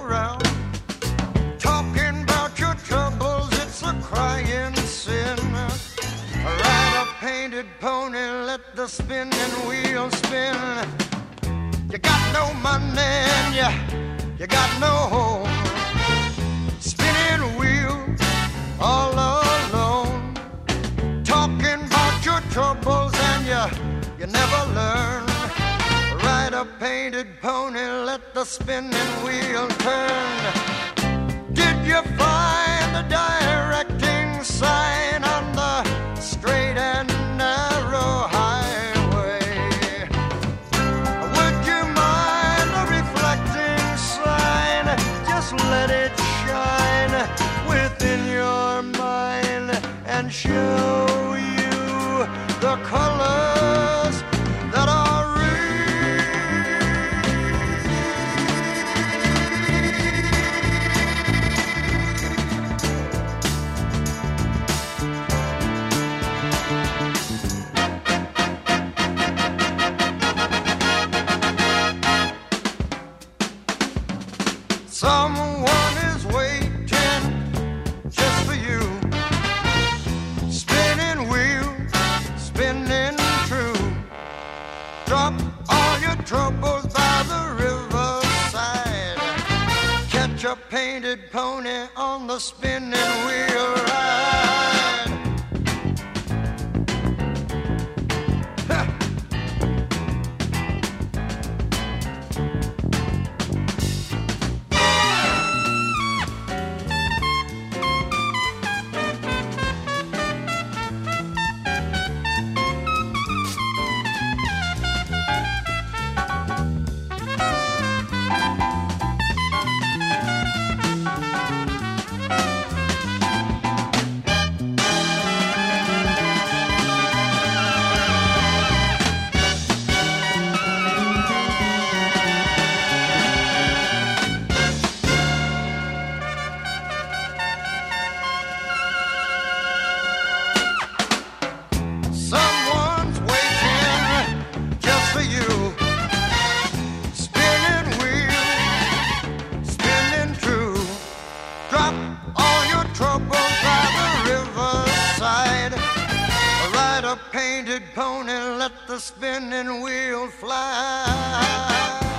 around. Talking about your troubles, it's a crying sin. Ride a painted pony, let the spinning wheel spin. You got no money and you got no home. Spinning wheel all alone. Talking about your troubles and you never learn. Ride a painted pony, let the spinning wheel turn. Did you find the directing sign on the straight and narrow highway? Would you mind the reflecting sign? Just let it shine within your mind and show you the colors that are real. Someone is waiting just for you. Spinning wheel, spinning true. Drop all your troubles by the riverside. Catch a painted pony on the spinning wheel ride. Ha! Someone's waiting just for you. Spinning wheel, spinning true. Drop all your troubles by the riverside. Ride a painted pony, let the spinning wheel fly.